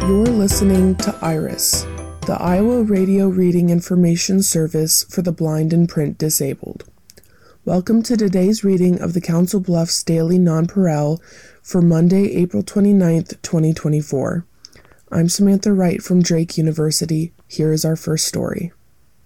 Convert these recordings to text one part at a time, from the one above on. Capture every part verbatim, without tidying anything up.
You're listening to IRIS, the Iowa Radio Reading Information Service for the blind and print disabled. Welcome to today's reading of the Council Bluffs Daily Nonpareil for Monday, April twenty-ninth, twenty twenty-four. I'm Samantha Wright from Drake University. Here is our first story.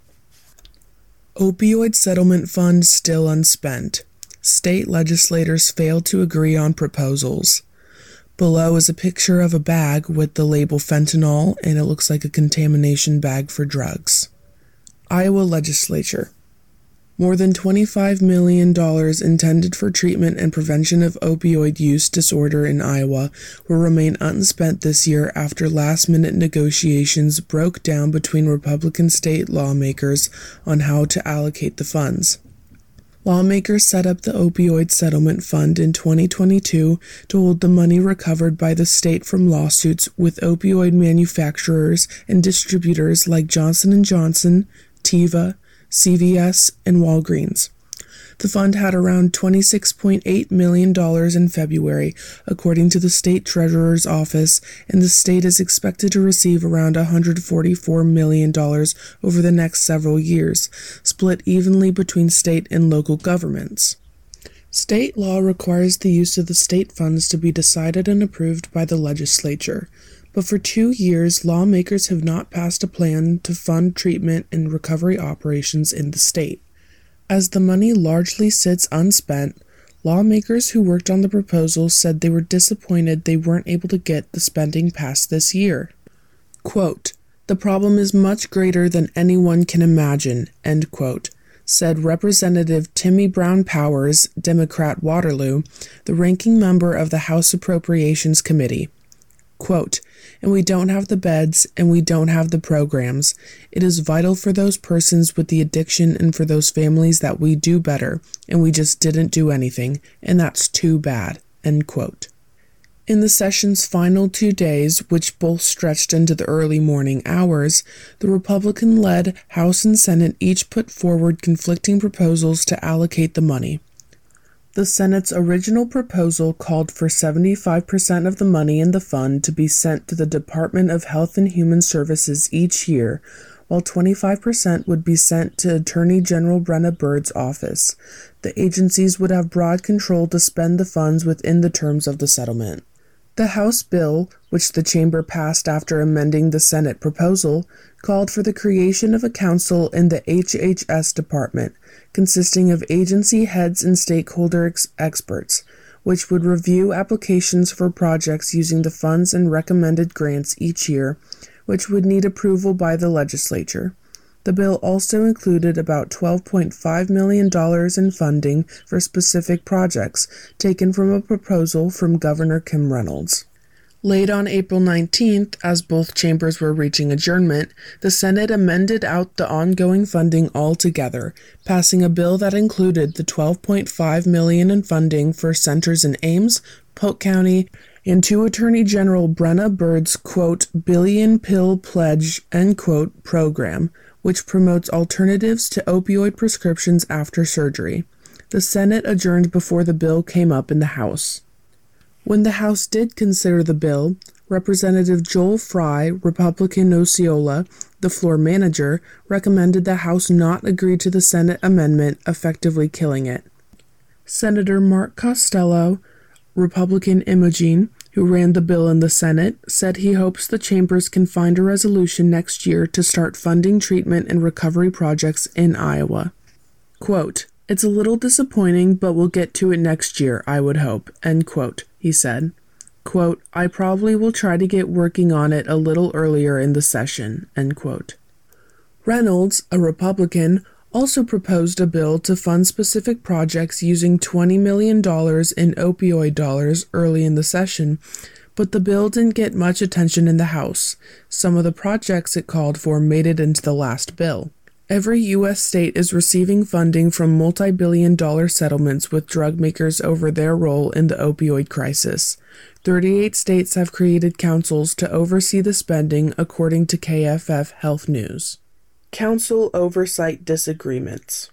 Opioid Settlement Fund still unspent. State legislators failed to agree on proposals. Below is a picture of a bag with the label fentanyl, and it looks like a contamination bag for drugs. Iowa Legislature. More than twenty-five million dollars intended for treatment and prevention of opioid use disorder in Iowa will remain unspent this year after last-minute negotiations broke down between Republican state lawmakers on how to allocate the funds. Lawmakers set up the Opioid Settlement Fund in twenty twenty-two to hold the money recovered by the state from lawsuits with opioid manufacturers and distributors like Johnson and Johnson, Teva, C V S, and Walgreens. The fund had around twenty-six point eight million dollars in February, according to the state treasurer's office, and the state is expected to receive around one hundred forty-four million dollars over the next several years, split evenly between state and local governments. State law requires the use of the state funds to be decided and approved by the legislature. But for two years, lawmakers have not passed a plan to fund treatment and recovery operations in the state. As the money largely sits unspent, lawmakers who worked on the proposal said they were disappointed they weren't able to get the spending passed this year. Quote, "The problem is much greater than anyone can imagine," end quote, said Representative Timmy Brown Powers, Democrat Waterloo, the ranking member of the House Appropriations Committee. Quote, "And we don't have the beds, and we don't have the programs. It is vital for those persons with the addiction and for those families that we do better, and we just didn't do anything, and that's too bad," end quote. In the session's final two days, which both stretched into the early morning hours, the Republican-led House and Senate each put forward conflicting proposals to allocate the money. The Senate's original proposal called for seventy-five percent of the money in the fund to be sent to the Department of Health and Human Services each year, while twenty-five percent would be sent to Attorney General Brenna Bird's office. The agencies would have broad control to spend the funds within the terms of the settlement. The House bill, which the chamber passed after amending the Senate proposal, called for the creation of a council in the H H S department, consisting of agency heads and stakeholder ex- experts, which would review applications for projects using the funds and recommended grants each year, which would need approval by the legislature. The bill also included about twelve point five million dollars in funding for specific projects, taken from a proposal from Governor Kim Reynolds. Late on April nineteenth, as both chambers were reaching adjournment, the Senate amended out the ongoing funding altogether, passing a bill that included the twelve point five million dollars in funding for centers in Ames, Polk County, and to Attorney General Brenna Bird's, quote, billion pill pledge, end quote, program, which promotes alternatives to opioid prescriptions after surgery. The Senate adjourned before the bill came up in the House. When the House did consider the bill, Representative Joel Fry, Republican Osceola, the floor manager, recommended the House not agree to the Senate amendment, effectively killing it. Senator Mark Costello, Republican Imogen, who ran the bill in the Senate, said he hopes the chambers can find a resolution next year to start funding treatment and recovery projects in Iowa. Quote, "It's a little disappointing, but we'll get to it next year, I would hope," end quote, he said. Quote, "I probably will try to get working on it a little earlier in the session," end quote. Reynolds, a Republican, also proposed a bill to fund specific projects using twenty million dollars in opioid dollars early in the session, but the bill didn't get much attention in the House. Some of the projects it called for made it into the last bill. Every U S state is receiving funding from multi-billion dollar settlements with drug makers over their role in the opioid crisis. thirty-eight states have created councils to oversee the spending, according to K F F Health News. Council oversight disagreements.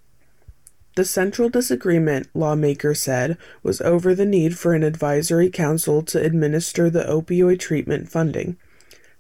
The central disagreement, lawmakers said, was over the need for an advisory council to administer the opioid treatment funding.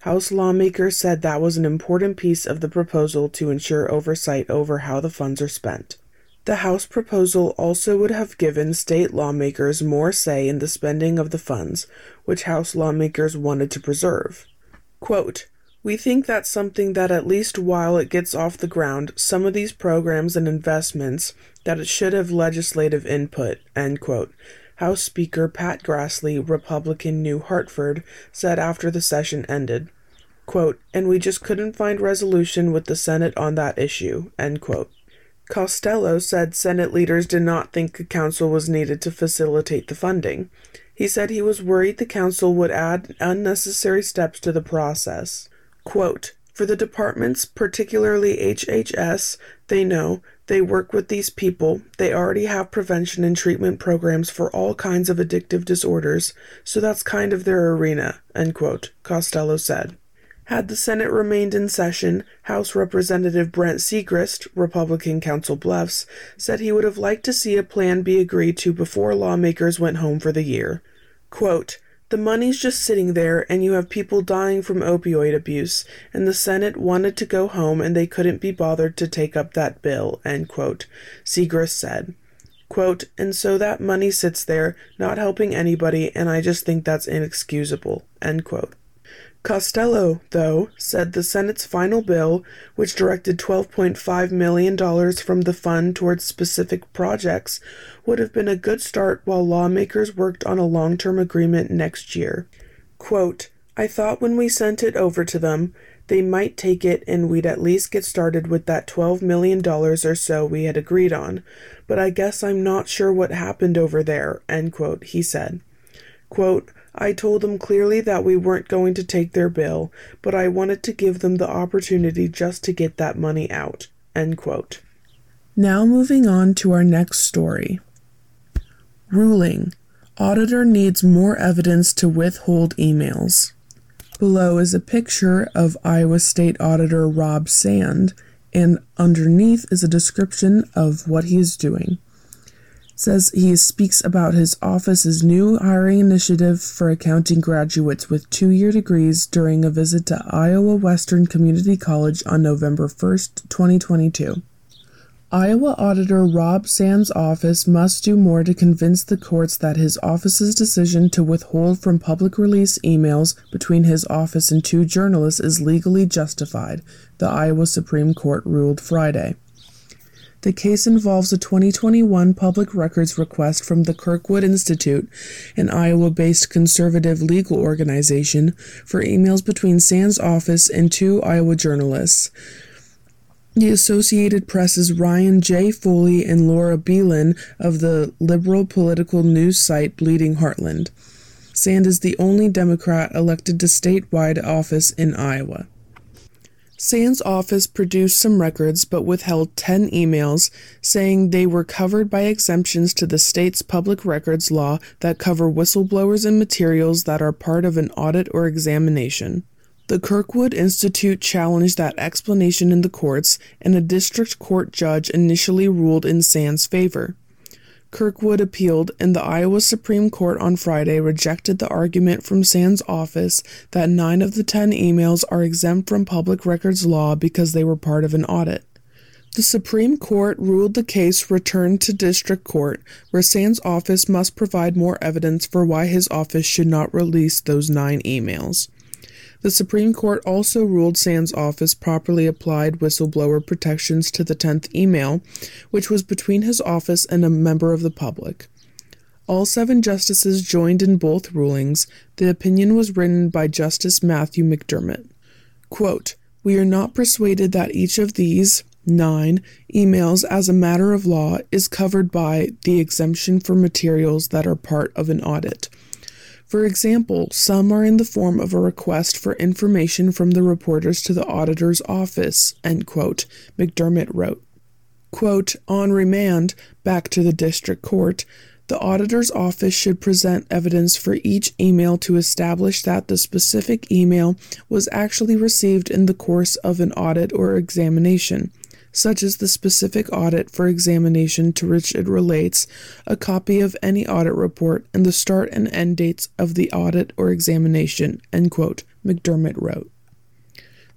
House lawmakers said that was an important piece of the proposal to ensure oversight over how the funds are spent. The House proposal also would have given state lawmakers more say in the spending of the funds, which House lawmakers wanted to preserve. Quote, "We think that's something that at least while it gets off the ground, some of these programs and investments, that it should have legislative input," end quote. House Speaker Pat Grassley, Republican, New Hartford, said after the session ended. Quote, "And we just couldn't find resolution with the Senate on that issue," end quote. Costello said Senate leaders did not think the council was needed to facilitate the funding. He said he was worried the council would add unnecessary steps to the process. Quote, "For the departments, particularly H H S, they know, they work with these people, they already have prevention and treatment programs for all kinds of addictive disorders, so that's kind of their arena," end quote, Costello said. Had the Senate remained in session, House Representative Brent Segrist, Republican Council Bluffs, said he would have liked to see a plan be agreed to before lawmakers went home for the year. Quote, "The money's just sitting there and you have people dying from opioid abuse, and the Senate wanted to go home and they couldn't be bothered to take up that bill," end quote, Segrist said. Quote, "And so that money sits there, not helping anybody, and I just think that's inexcusable," end quote. Costello, though, said the Senate's final bill, which directed twelve point five million dollars from the fund towards specific projects, would have been a good start while lawmakers worked on a long-term agreement next year. Quote, "I thought when we sent it over to them, they might take it and we'd at least get started with that twelve million dollars or so we had agreed on, but I guess I'm not sure what happened over there," end quote, he said. Quote, "I told them clearly that we weren't going to take their bill, but I wanted to give them the opportunity just to get that money out," end quote. Now moving on to our next story. Ruling. Auditor needs more evidence to withhold emails. Below is a picture of Iowa State Auditor Rob Sand, and underneath is a description of what he is doing. Says he speaks about his office's new hiring initiative for accounting graduates with two-year degrees during a visit to Iowa Western Community College on November first, twenty twenty-two. Iowa Auditor Rob Sand's office must do more to convince the courts that his office's decision to withhold from public release emails between his office and two journalists is legally justified, the Iowa Supreme Court ruled Friday. The case involves a twenty twenty-one public records request from the Kirkwood Institute, an Iowa-based conservative legal organization, for emails between Sand's office and two Iowa journalists. The Associated Press's Ryan J. Foley and Laura Beelan of the liberal political news site Bleeding Heartland. Sand is the only Democrat elected to statewide office in Iowa. Sand's office produced some records but withheld ten emails, saying they were covered by exemptions to the state's public records law that cover whistleblowers and materials that are part of an audit or examination. The Kirkwood Institute challenged that explanation in the courts, and a district court judge initially ruled in Sand's favor. Kirkwood appealed, and the Iowa Supreme Court on Friday rejected the argument from Sand's office that nine of the ten emails are exempt from public records law because they were part of an audit. The Supreme Court ruled the case returned to district court, where Sand's office must provide more evidence for why his office should not release those nine emails. The Supreme Court also ruled Sand's office properly applied whistleblower protections to the tenth email, which was between his office and a member of the public. All seven justices joined in both rulings. The opinion was written by Justice Matthew McDermott. Quote, "We are not persuaded that each of these, nine, emails as a matter of law is covered by the exemption for materials that are part of an audit. For example, some are in the form of a request for information from the reporters to the auditor's office," end quote, McDermott wrote. Quote, "On remand, back to the district court, the auditor's office should present evidence for each email to establish that the specific email was actually received in the course of an audit or examination, such as the specific audit for examination to which it relates, a copy of any audit report, and the start and end dates of the audit or examination," end quote, McDermott wrote.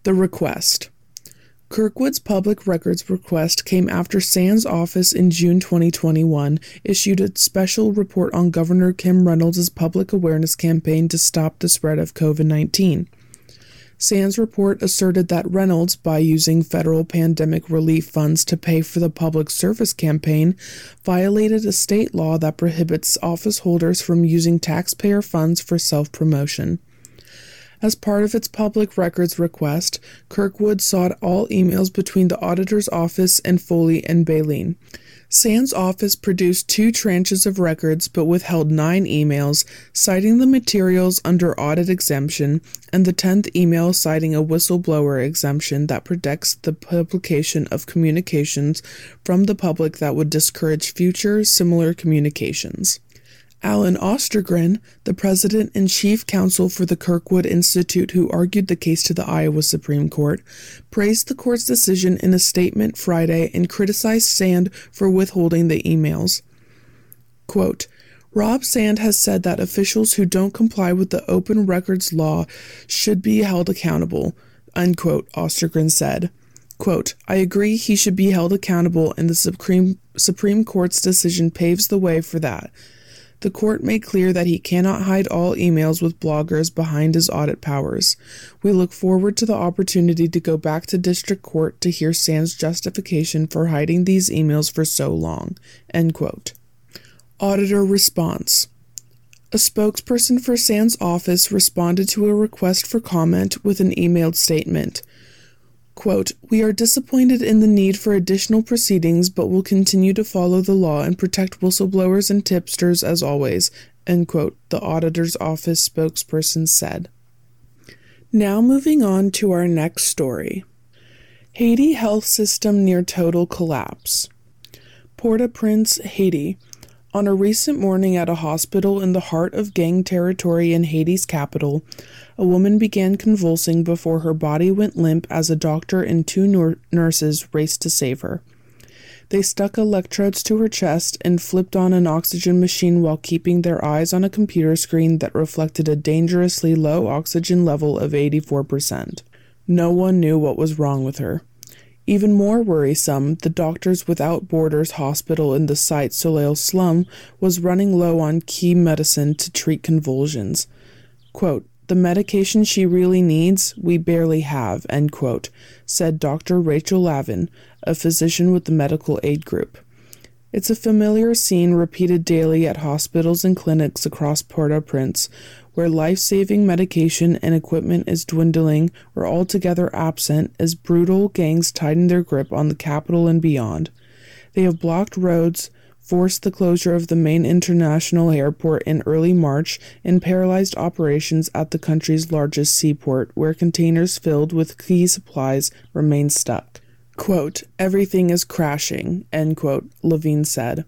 The request. Kirkwood's public records request came after Sand's office in June twenty twenty-one issued a special report on Governor Kim Reynolds' public awareness campaign to stop the spread of COVID nineteen. Sand's report asserted that Reynolds, by using federal pandemic relief funds to pay for the public service campaign, violated a state law that prohibits office holders from using taxpayer funds for self-promotion. As part of its public records request, Kirkwood sought all emails between the auditor's office and Foley and Baleen. Sand's office produced two tranches of records but withheld nine emails, citing the materials under audit exemption, and the tenth email citing a whistleblower exemption that protects the publication of communications from the public that would discourage future similar communications. Alan Ostergren, the president and chief counsel for the Kirkwood Institute who argued the case to the Iowa Supreme Court, praised the court's decision in a statement Friday and criticized Sand for withholding the emails. Quote, Rob Sand has said that officials who don't comply with the open records law should be held accountable, unquote, Ostergren said. Quote, I agree he should be held accountable and the Supreme, Supreme Court's decision paves the way for that. The court made clear that he cannot hide all emails with bloggers behind his audit powers. We look forward to the opportunity to go back to district court to hear Sand's justification for hiding these emails for so long. End quote. Auditor response. A spokesperson for Sand's office responded to a request for comment with an emailed statement. Quote, we are disappointed in the need for additional proceedings, but will continue to follow the law and protect whistleblowers and tipsters as always, end quote, the auditor's office spokesperson said. Now moving on to our next story. Haiti health system near total collapse. Port-au-Prince, Haiti. On a recent morning at a hospital in the heart of gang territory in Haiti's capital, a woman began convulsing before her body went limp as a doctor and two nur- nurses raced to save her. They stuck electrodes to her chest and flipped on an oxygen machine while keeping their eyes on a computer screen that reflected a dangerously low oxygen level of eighty-four percent. No one knew what was wrong with her. Even more worrisome, the Doctors Without Borders hospital in the Site Soleil slum was running low on key medicine to treat convulsions. Quote, the medication she really needs, we barely have, end quote, said Doctor Rachel Lavin, a physician with the medical aid group. It's a familiar scene repeated daily at hospitals and clinics across Port-au-Prince, where life-saving medication and equipment is dwindling or altogether absent as brutal gangs tighten their grip on the capital and beyond. They have blocked roads, forced the closure of the main international airport in early March, and paralyzed operations at the country's largest seaport, where containers filled with key supplies remain stuck. Quote, everything is crashing, end quote, Levine said.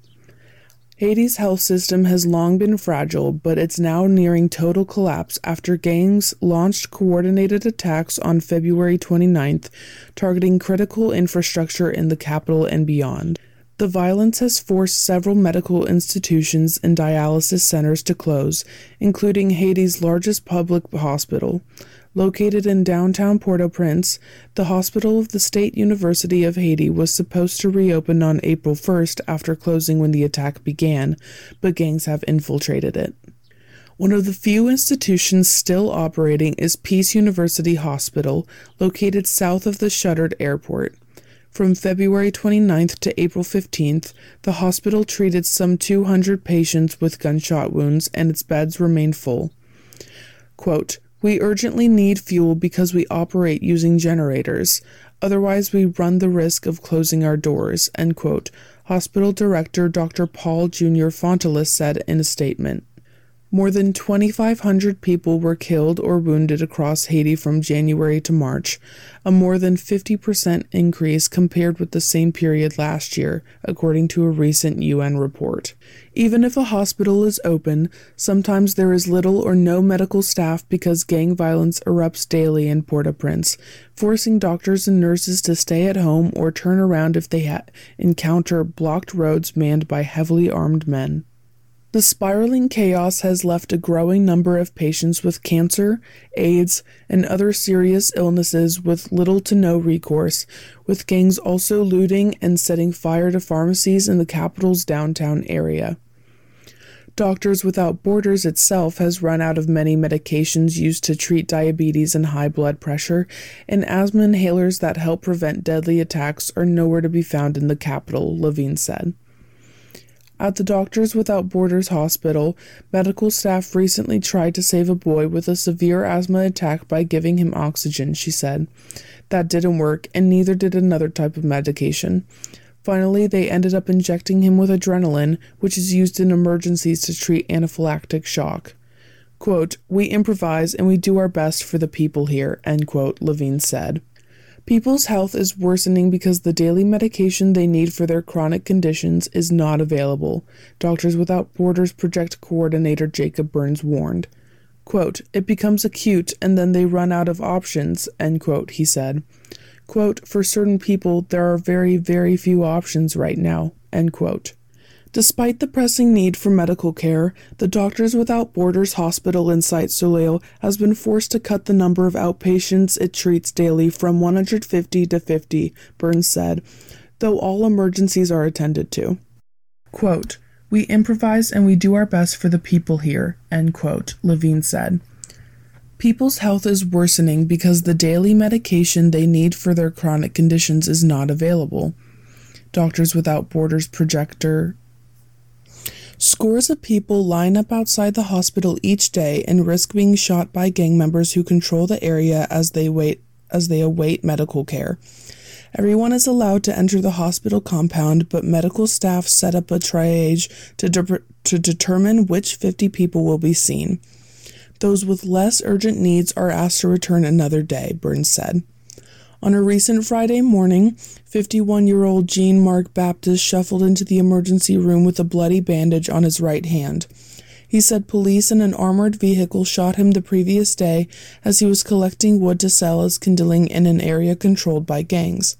Haiti's health system has long been fragile, but it's now nearing total collapse after gangs launched coordinated attacks on February twenty-ninth, targeting critical infrastructure in the capital and beyond. The violence has forced several medical institutions and dialysis centers to close, including Haiti's largest public hospital. Located in downtown Port-au-Prince, the Hospital of the State University of Haiti was supposed to reopen on April first after closing when the attack began, but gangs have infiltrated it. One of the few institutions still operating is Peace University Hospital, located south of the shuttered airport. From February twenty-ninth to April fifteenth, the hospital treated some two hundred patients with gunshot wounds and its beds remain full. Quote, we urgently need fuel because we operate using generators. Otherwise, we run the risk of closing our doors, end quote, Hospital Director Doctor Paul Junior Fontelis said in a statement. More than twenty-five hundred people were killed or wounded across Haiti from January to March, a more than fifty percent increase compared with the same period last year, according to a recent U N report. Even if a hospital is open, sometimes there is little or no medical staff because gang violence erupts daily in Port-au-Prince, forcing doctors and nurses to stay at home or turn around if they ha- encounter blocked roads manned by heavily armed men. The spiraling chaos has left a growing number of patients with cancer, AIDS, and other serious illnesses with little to no recourse, with gangs also looting and setting fire to pharmacies in the capital's downtown area. Doctors Without Borders itself has run out of many medications used to treat diabetes and high blood pressure, and asthma inhalers that help prevent deadly attacks are nowhere to be found in the capital, Levine said. At the Doctors Without Borders hospital, medical staff recently tried to save a boy with a severe asthma attack by giving him oxygen, she said. That didn't work, and neither did another type of medication. Finally, they ended up injecting him with adrenaline, which is used in emergencies to treat anaphylactic shock. Quote, "We improvise and we do our best for the people here," end quote, Levine said. People's health is worsening because the daily medication they need for their chronic conditions is not available, Doctors Without Borders Project Coordinator Jacob Burns warned. Quote, "It becomes acute and then they run out of options," end quote, he said. Quote, "For certain people, there are very, very few options right now," end quote. Despite the pressing need for medical care, the Doctors Without Borders hospital in Site Soleil has been forced to cut the number of outpatients it treats daily from one hundred fifty to fifty, Burns said, though all emergencies are attended to. Quote, "We improvise and we do our best for the people here," end quote, Levine said. People's health is worsening because the daily medication they need for their chronic conditions is not available. Doctors Without Borders projector Scores of people line up outside the hospital each day and risk being shot by gang members who control the area as they wait as they await medical care. Everyone is allowed to enter the hospital compound, but medical staff set up a triage to de- to determine which fifty people will be seen. Those with less urgent needs are asked to return another day, Burns said. On a recent Friday morning, fifty-one-year-old Jean-Marc Baptiste shuffled into the emergency room with a bloody bandage on his right hand. He said police in an armored vehicle shot him the previous day as he was collecting wood to sell as kindling in an area controlled by gangs.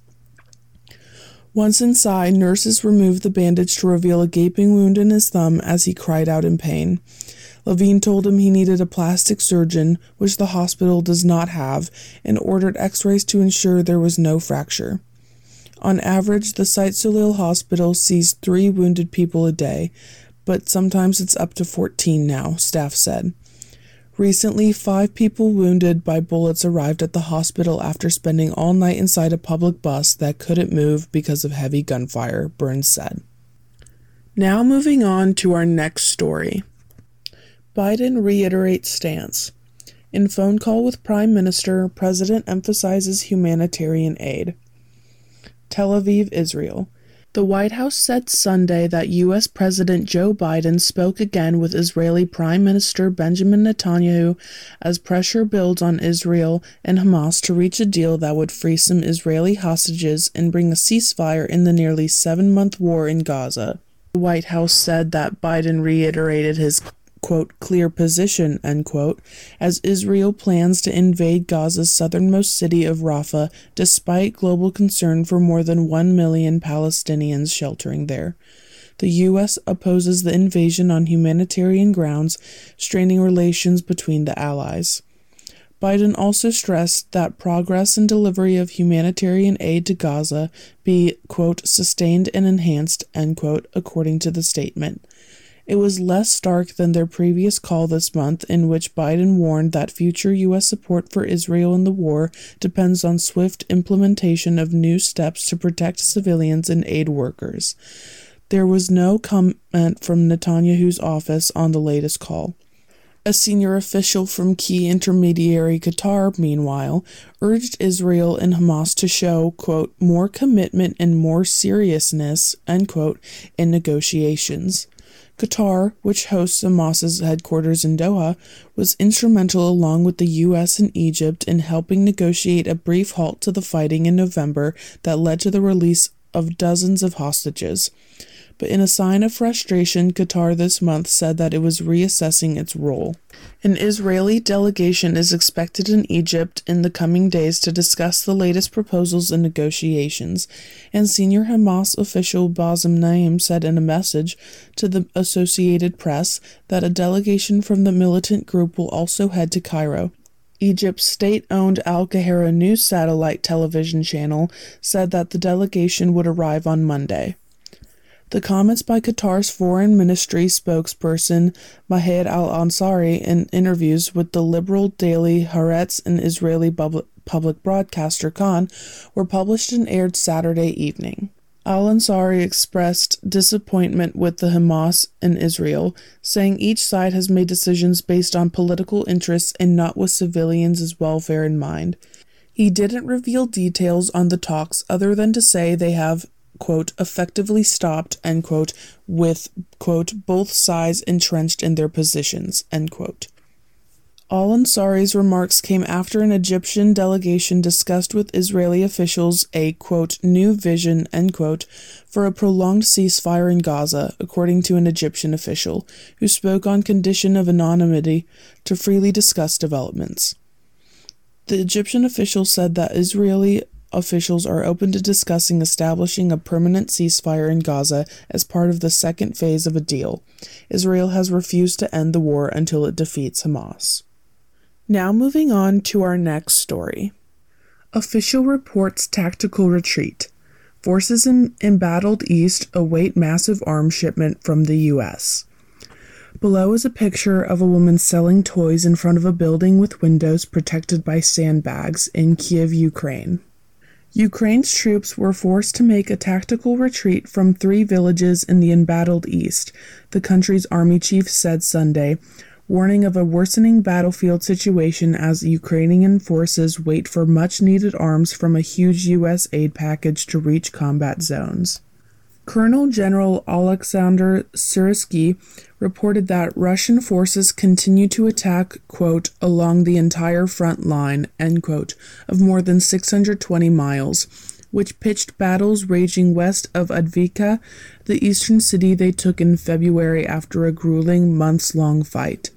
Once inside, nurses removed the bandage to reveal a gaping wound in his thumb as he cried out in pain. Levine told him he needed a plastic surgeon, which the hospital does not have, and ordered x-rays to ensure there was no fracture. On average, the Site Soleil hospital sees three wounded people a day, but sometimes it's up to fourteen now, staff said. Recently, five people wounded by bullets arrived at the hospital after spending all night inside a public bus that couldn't move because of heavy gunfire, Burns said. Now moving on to our next story. Biden reiterates stance. In phone call with Prime Minister, President emphasizes humanitarian aid. Tel Aviv, Israel. The White House said Sunday that U S President Joe Biden spoke again with Israeli Prime Minister Benjamin Netanyahu as pressure builds on Israel and Hamas to reach a deal that would free some Israeli hostages and bring a ceasefire in the nearly seven-month war in Gaza. The White House said that Biden reiterated his quote, clear position, end quote, as Israel plans to invade Gaza's southernmost city of Rafah, despite global concern for more than one million Palestinians sheltering there. The U S opposes the invasion on humanitarian grounds, straining relations between the allies. Biden also stressed that progress and delivery of humanitarian aid to Gaza be, quote, sustained and enhanced, end quote, according to the statement. It was less stark than their previous call this month, in which Biden warned that future U S support for Israel in the war depends on swift implementation of new steps to protect civilians and aid workers. There was no comment from Netanyahu's office on the latest call. A senior official from key intermediary Qatar, meanwhile, urged Israel and Hamas to show, quote, more commitment and more seriousness, end quote, in negotiations. Qatar, which hosts Hamas's headquarters in Doha, was instrumental along with the U S and Egypt in helping negotiate a brief halt to the fighting in November that led to the release of dozens of hostages. but in a sign of frustration, Qatar this month said that it was reassessing its role. An Israeli delegation is expected in Egypt in the coming days to discuss the latest proposals and negotiations, and senior Hamas official Bassem Naim said in a message to the Associated Press that a delegation from the militant group will also head to Cairo. Egypt's state-owned Al Qahira News satellite television channel said that the delegation would arrive on Monday. The comments by Qatar's foreign ministry spokesperson Mahed al-Ansari in interviews with the liberal daily Haaretz and Israeli public broadcaster Khan were published and aired Saturday evening. Al-Ansari expressed disappointment with the Hamas and Israel, saying each side has made decisions based on political interests and not with civilians' welfare in mind. He didn't reveal details on the talks other than to say they have, quote, effectively stopped, end quote, with, quote, both sides entrenched in their positions, end quote. Al-Ansari's remarks came after an Egyptian delegation discussed with Israeli officials a, quote, new vision, end quote, for a prolonged ceasefire in Gaza, according to an Egyptian official, who spoke on condition of anonymity to freely discuss developments. The Egyptian official said that Israeli officials are open to discussing establishing a permanent ceasefire in Gaza as part of the second phase of a deal. Israel has refused to end the war until it defeats Hamas. Now moving on to our next story. Official reports tactical retreat. Forces in embattled east await massive arms shipment from the U S. Below is a picture of a woman selling toys in front of a building with windows protected by sandbags in Kiev, Ukraine. Ukraine's troops were forced to make a tactical retreat from three villages in the embattled east, the country's army chief said Sunday, warning of a worsening battlefield situation as Ukrainian forces wait for much-needed arms from a huge U S aid package to reach combat zones. Colonel General Alexander Syrsky reported that Russian forces continue to attack, quote, along the entire front line, end quote, of more than six hundred twenty miles, which pitched battles raging west of Advika, the eastern city they took in February after a grueling months-long fight.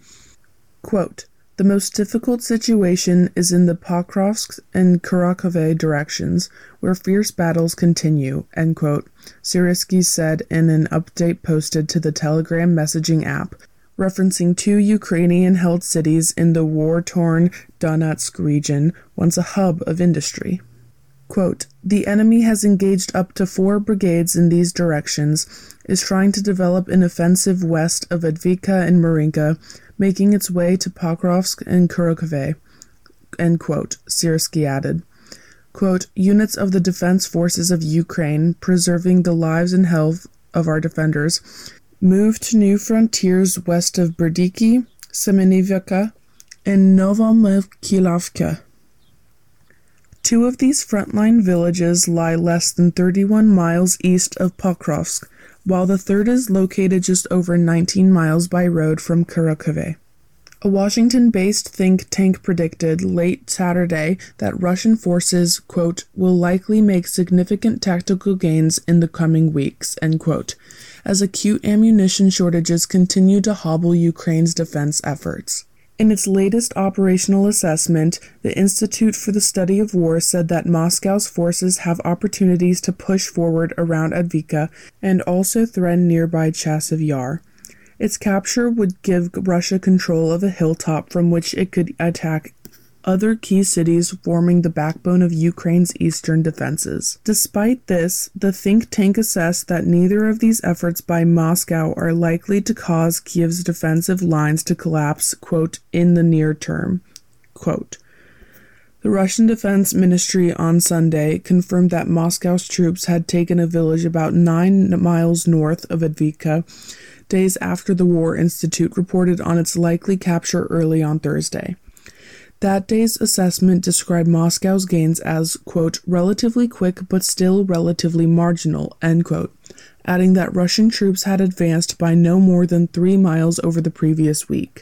Quote, the most difficult situation is in the Pokrovsk and Kharkiv directions, where fierce battles continue, end quote, Syrsky said in an update posted to the Telegram messaging app, referencing two Ukrainian-held cities in the war-torn Donetsk region, once a hub of industry. Quote, the enemy has engaged up to four brigades in these directions, is trying to develop an offensive west of Advika and Marinka, making its way to Pokrovsk and Kharkiv, end quote, Syrsky added. Quote, units of the Defense Forces of Ukraine, preserving the lives and health of our defenders, moved to new frontiers west of Berdiki, Semenivka, and Novomykhilovka. Two of these frontline villages lie less than thirty-one miles east of Pokrovsk, while the third is located just over nineteen miles by road from Kharkiv. A Washington-based think tank predicted late Saturday that Russian forces, quote, will likely make significant tactical gains in the coming weeks, end quote, as acute ammunition shortages continue to hobble Ukraine's defense efforts. In its latest operational assessment, the Institute for the Study of War said that Moscow's forces have opportunities to push forward around Advika and also threaten nearby Chasiv Yar. Its capture would give Russia control of a hilltop from which it could attack other key cities forming the backbone of Ukraine's eastern defenses. Despite this, the think tank assessed that neither of these efforts by Moscow are likely to cause Kiev's defensive lines to collapse, quote, in the near term. Quote, the Russian Defense Ministry on Sunday confirmed that Moscow's troops had taken a village about nine miles north of Advika, days after the War Institute reported on its likely capture early on Thursday. That day's assessment described Moscow's gains as, quote, relatively quick but still relatively marginal, end quote, adding that Russian troops had advanced by no more than three miles over the previous week.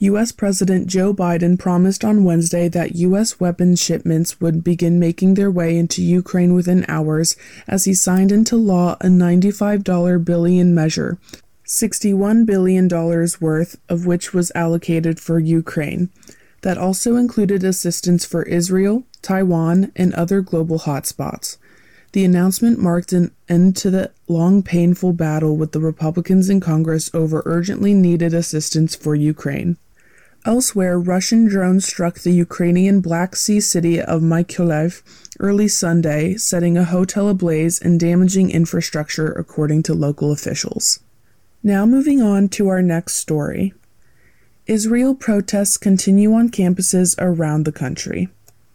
U S President Joe Biden promised on Wednesday that U S weapons shipments would begin making their way into Ukraine within hours as he signed into law a ninety-five billion dollars measure, sixty-one billion dollars worth of which was allocated for Ukraine. That also included assistance for Israel, Taiwan, and other global hotspots. The announcement marked an end to the long, painful battle with the Republicans in Congress over urgently needed assistance for Ukraine. Elsewhere, Russian drones struck the Ukrainian Black Sea city of Mykolaiv early Sunday, setting a hotel ablaze and damaging infrastructure, according to local officials. Now moving on to our next story. Israel protests continue on campuses around the country.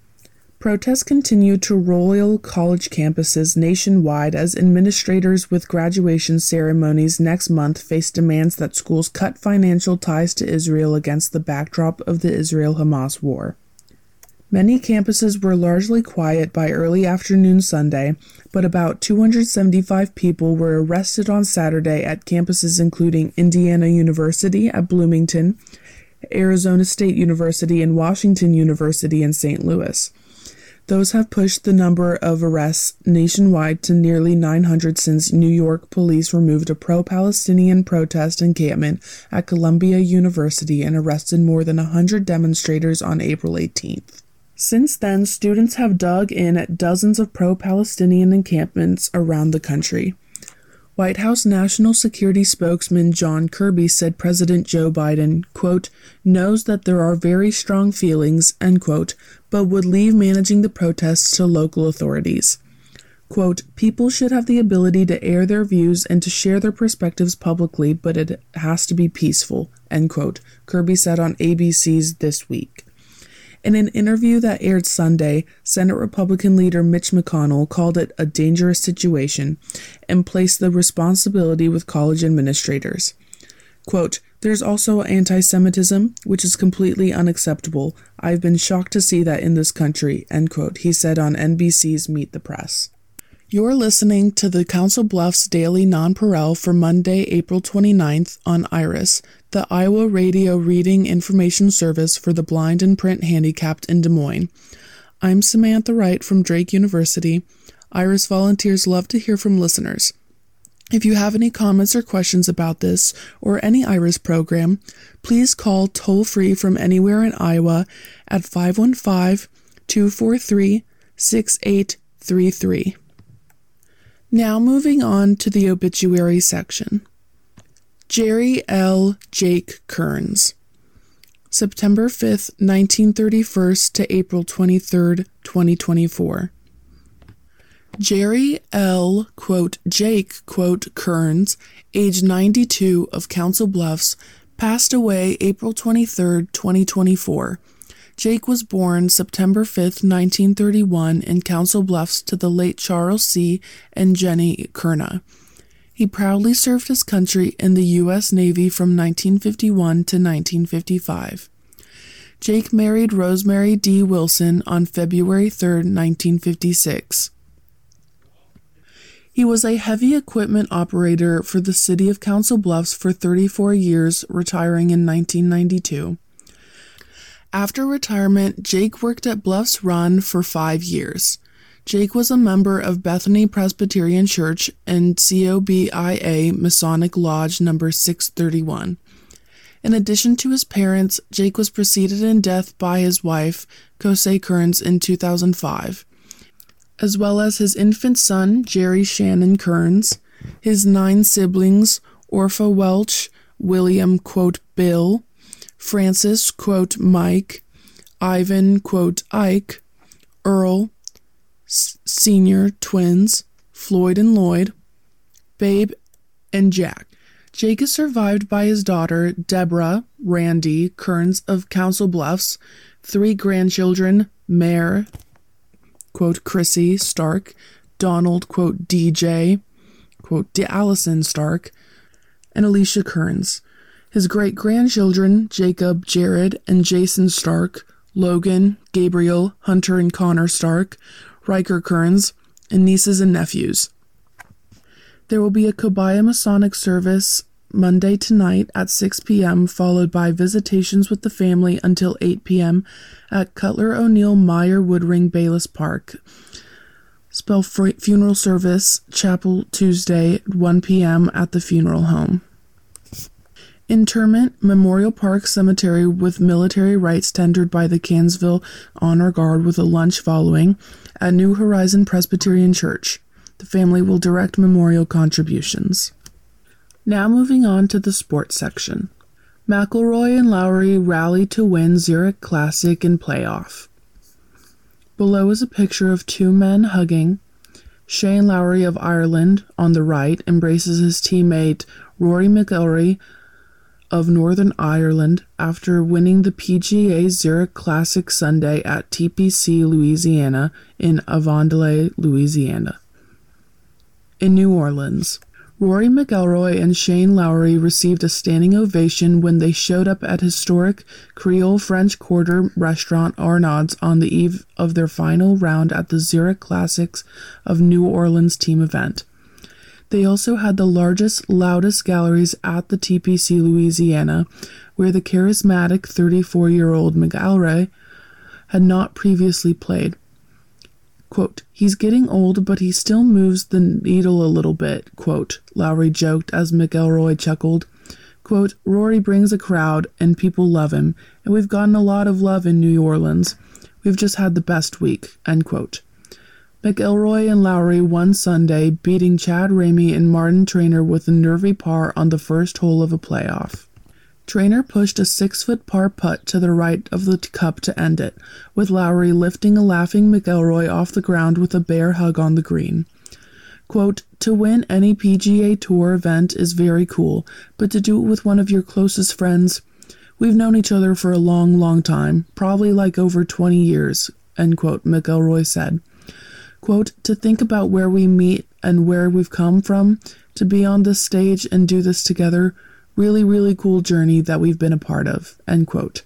Protests continue to roil college campuses nationwide as administrators with graduation ceremonies next month face demands that schools cut financial ties to Israel against the backdrop of the Israel-Hamas war. Many campuses were largely quiet by early afternoon Sunday, but about two hundred seventy-five people were arrested on Saturday at campuses including Indiana University at Bloomington, Arizona State University, and Washington University in Saint Louis. Those have pushed the number of arrests nationwide to nearly nine hundred since New York police removed a pro-Palestinian protest encampment at Columbia University and arrested more than one hundred demonstrators on April eighteenth. Since then, students have dug in at dozens of pro-Palestinian encampments around the country. White House National Security spokesman John Kirby said President Joe Biden, quote, knows that there are very strong feelings, end quote, but would leave managing the protests to local authorities. Quote, people should have the ability to air their views and to share their perspectives publicly, but it has to be peaceful, end quote, Kirby said on A B C's This Week. In an interview that aired Sunday, Senate Republican leader Mitch McConnell called it a dangerous situation and placed the responsibility with college administrators. Quote, there's also anti-Semitism, which is completely unacceptable. I've been shocked to see that in this country, end quote, he said on N B C's Meet the Press. You're listening to the Council Bluffs Daily Nonpareil for Monday, April twenty-ninth on IRIS, the Iowa Radio Reading Information Service for the blind and print handicapped in Des Moines. I'm Samantha Wright from Drake University. IRIS volunteers love to hear from listeners. If you have any comments or questions about this or any IRIS program, please call toll-free from anywhere in Iowa at five one five, two four three, six eight three three. Now moving on to the obituary section. Jerry L. Jake Kearns. September fifth, nineteen thirty-one to April twenty-third, twenty twenty-four. Jerry L. Quote, Jake quote, Kearns, age ninety-two, of Council Bluffs, passed away April twenty-third, twenty twenty-four. Jake was born September fifth, nineteen thirty-one in Council Bluffs to the late Charles C. and Jenny Kerna. He proudly served his country in the U S Navy from nineteen fifty-one to nineteen fifty-five. Jake married Rosemary D. Wilson on February third, nineteen fifty-six. He was a heavy equipment operator for the city of Council Bluffs for thirty-four years, retiring in nineteen ninety-two. After retirement, Jake worked at Bluffs Run for five years. Jake was a member of Bethany Presbyterian Church and C O B I A Masonic Lodge number six thirty-one. In addition to his parents, Jake was preceded in death by his wife, Kosei Kearns, in two thousand five, as well as his infant son, Jerry Shannon Kearns, his nine siblings, Orpha Welch, William, quote, Bill, Francis, quote, Mike, Ivan, quote, Ike, Earl, S- Senior, twins, Floyd and Lloyd, Babe, and Jack. Jake is survived by his daughter, Deborah Randy Kearns of Council Bluffs, three grandchildren, Mare, quote, Chrissy Stark, Donald, quote, D J, quote, Allison Stark, and Alicia Kearns. His great-grandchildren, Jacob, Jared, and Jason Stark, Logan, Gabriel, Hunter, and Connor Stark, Riker Kearns, and nieces and nephews. There will be a Kobaya Masonic service Monday tonight at six p.m., followed by visitations with the family until eight p.m. at Cutler O'Neill Meyer Woodring Bayless Park. Spell funeral service, chapel Tuesday, one p.m. at the funeral home. Interment, Memorial Park Cemetery with military rites tendered by the Kansville Honor Guard with a lunch following at New Horizon Presbyterian Church. The family will direct memorial contributions. Now moving on to the sports section. McIlroy and Lowry rally to win Zurich Classic in playoff. Below is a picture of two men hugging. Shane Lowry of Ireland, on the right, embraces his teammate Rory McIlroy of Northern Ireland after winning the P G A Zurich Classic Sunday at T P C Louisiana in Avondale, Louisiana. In New Orleans, Rory McIlroy and Shane Lowry received a standing ovation when they showed up at historic Creole French Quarter restaurant Arnaud's on the eve of their final round at the Zurich Classics of New Orleans team event. They also had the largest, loudest galleries at the T P C Louisiana, where the charismatic thirty-four-year-old McIlroy had not previously played. Quote, "He's getting old, but he still moves the needle a little bit," quote, Lowry joked as McIlroy chuckled. Quote, "Rory brings a crowd, and people love him, and we've gotten a lot of love in New Orleans. We've just had the best week," end quote. McIlroy and Lowry won Sunday, beating Chad Ramey and Martin Traynor with a nervy par on the first hole of a playoff. Traynor pushed a six-foot par putt to the right of the cup to end it, with Lowry lifting a laughing McIlroy off the ground with a bear hug on the green. Quote, "To win any P G A Tour event is very cool, but to do it with one of your closest friends, we've known each other for a long, long time, probably like over twenty years, end quote, McIlroy said. Quote, "To think about where we meet and where we've come from, to be on this stage and do this together, really, really cool journey that we've been a part of," end quote.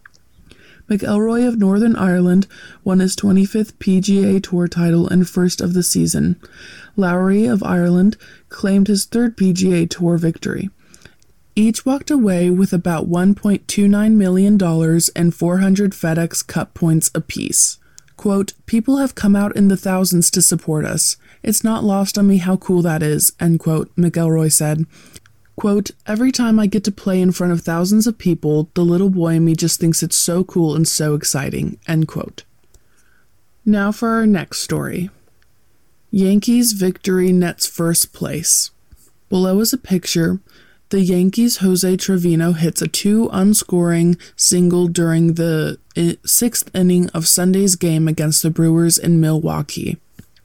McIlroy of Northern Ireland won his twenty-fifth P G A Tour title and first of the season. Lowry of Ireland claimed his third P G A Tour victory. Each walked away with about one point two nine million dollars and four hundred FedEx Cup points apiece. Quote, "People have come out in the thousands to support us. It's not lost on me how cool that is," end quote, McIlroy said. Quote, "Every time I get to play in front of thousands of people, the little boy in me just thinks it's so cool and so exciting," end quote. Now for our next story. Yankees victory nets first place. Below is a picture. The Yankees' Jose Trevino hits a two-unscoring single during the sixth inning of Sunday's game against the Brewers in Milwaukee.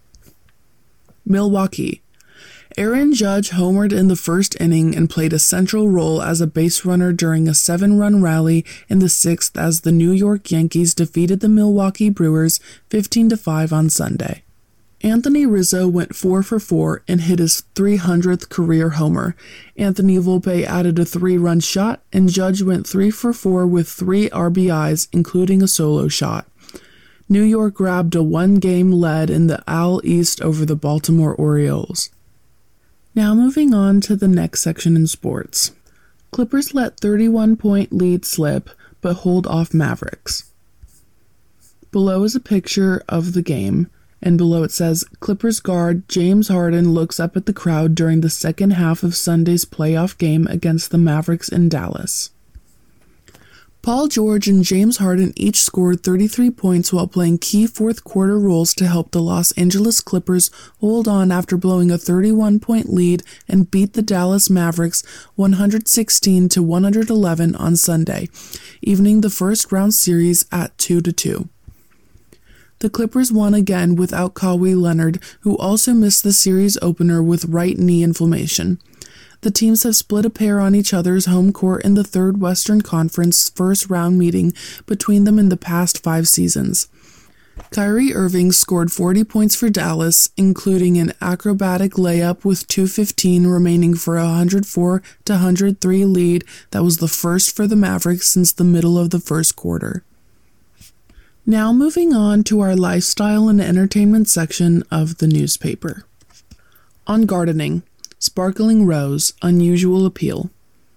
Milwaukee. Aaron Judge homered in the first inning and played a central role as a base runner during a seven-run rally in the sixth as the New York Yankees defeated the Milwaukee Brewers fifteen to five on Sunday. Anthony Rizzo went four for four and hit his three hundredth career homer. Anthony Volpe added a three-run shot, and Judge went three for four with three R B Is, including a solo shot. New York grabbed a one-game lead in the A L East over the Baltimore Orioles. Now moving on to the next section in sports. Clippers let thirty-one point lead slip, but hold off Mavericks. Below is a picture of the game, and below it says, Clippers guard James Harden looks up at the crowd during the second half of Sunday's playoff game against the Mavericks in Dallas. Paul George and James Harden each scored thirty-three points while playing key fourth-quarter roles to help the Los Angeles Clippers hold on after blowing a thirty-one point lead and beat the Dallas Mavericks one hundred sixteen to one hundred eleven on Sunday, evening the first-round series at two to two. The Clippers won again without Kawhi Leonard, who also missed the series opener with right knee inflammation. The teams have split a pair on each other's home court in the third Western Conference first-round meeting between them in the past five seasons. Kyrie Irving scored forty points for Dallas, including an acrobatic layup with two fifteen remaining for a one hundred four to one hundred three lead that was the first for the Mavericks since the middle of the first quarter. Now moving on to our lifestyle and entertainment section of the newspaper. On gardening, Sparkling Rose, Unusual Appeal.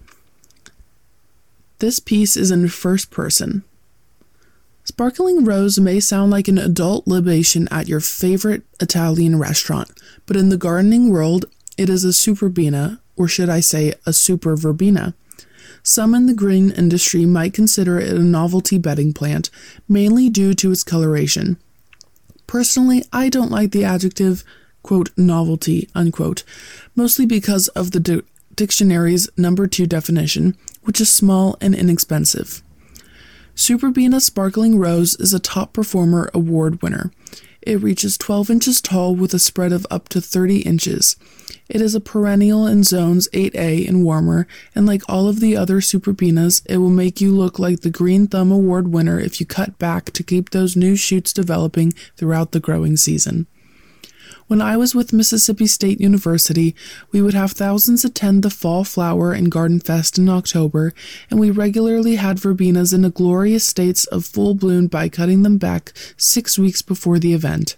This piece is in first person. Sparkling Rose may sound like an adult libation at your favorite Italian restaurant, but in the gardening world, it is a superbena, or should I say a super verbena. Some in the green industry might consider it a novelty bedding plant, mainly due to its coloration. Personally, I don't like the adjective, quote, novelty, unquote, mostly because of the di- dictionary's number two definition, which is small and inexpensive. Superbena Sparkling Rose is a Top Performer Award winner. It reaches twelve inches tall with a spread of up to thirty inches. It is a perennial in zones eight A and warmer, and like all of the other superbenas, it will make you look like the Green Thumb Award winner if you cut back to keep those new shoots developing throughout the growing season. When I was with Mississippi State University, we would have thousands attend the Fall Flower and Garden Fest in October, and we regularly had verbenas in a glorious states of full bloom by cutting them back six weeks before the event.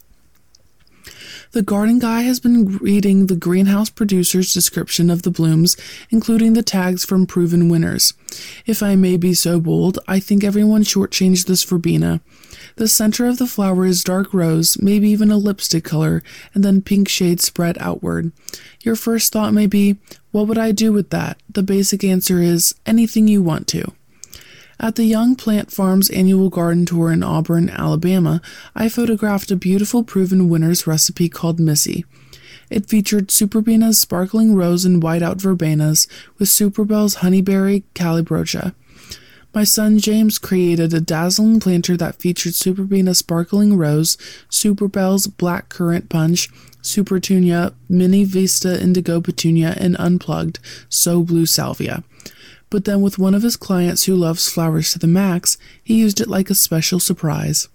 The garden guy has been reading the greenhouse producer's description of the blooms, including the tags from proven winners. If I may be so bold, I think everyone shortchanged this verbena. The center of the flower is dark rose, maybe even a lipstick color, and then pink shades spread outward. Your first thought may be, what would I do with that? The basic answer is, anything you want to. At the Young Plant Farm's annual garden tour in Auburn, Alabama, I photographed a beautiful proven winner's recipe called Missy. It featured Superbena's Sparkling Rose and Whiteout verbenas with Superbell's Honeyberry Calibrocha. My son James created a dazzling planter that featured Superbena Sparkling Rose, Superbell's Black Currant Punch, Supertunia, Mini Vista Indigo Petunia, and Unplugged So Blue Salvia. But then with one of his clients who loves flowers to the max, he used it like a special surprise.